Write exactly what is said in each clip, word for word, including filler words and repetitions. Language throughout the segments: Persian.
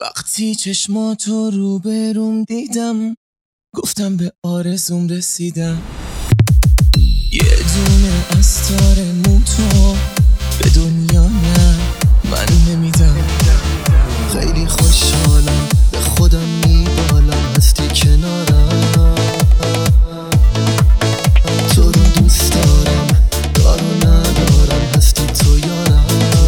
وقتی چشماتو رو بروم دیدم گفتم به آرزوم رسیدم. یه دونه از تار موتو به دنیا نه من نمیدم. خیلی خوشحالم به خودم میبالم هستی کنارم. تو رو دوست دارم دارو ندارم هستی تو یارم.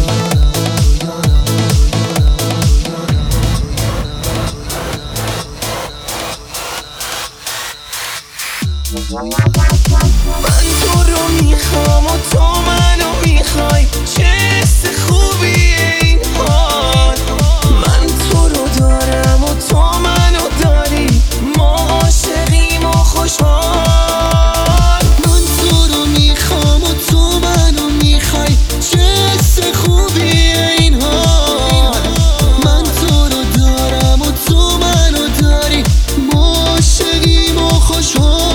من تو رو میخوام و تو منو میخوای، چه حس خوبیه این حال. من تو رو دارم و تو منو داری، ما عاشقیم و خوشحال. من تو رو میخوام و تو منو میخوای، چه حس خوبیه این حال. من تو رو دارم و تو منو داری، ما عاشقیم و خوشحال.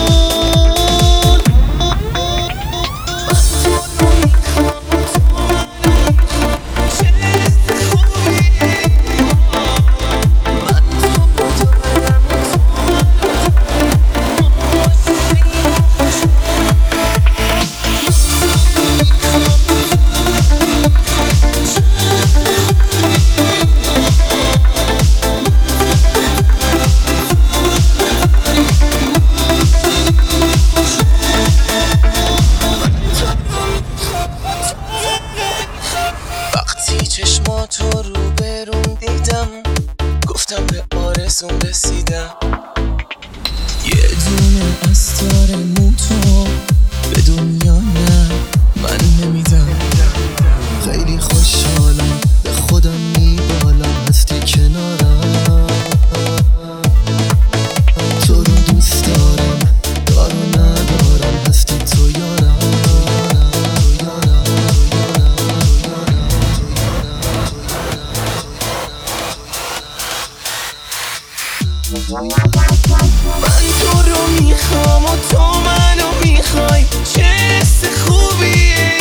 چشماتو رو بروم دیدم گفتم به آرزوم رسیدم. یه دونه از تار موتو به دنیا نه من نمیدم. خیلی خوشحالم به خودم میبالم هستی کنارم. تو رو دوست دارم دارو ندارم هستی تو یارم. من تو رو میخوام و تو منو میخوای، چه حس خوبیه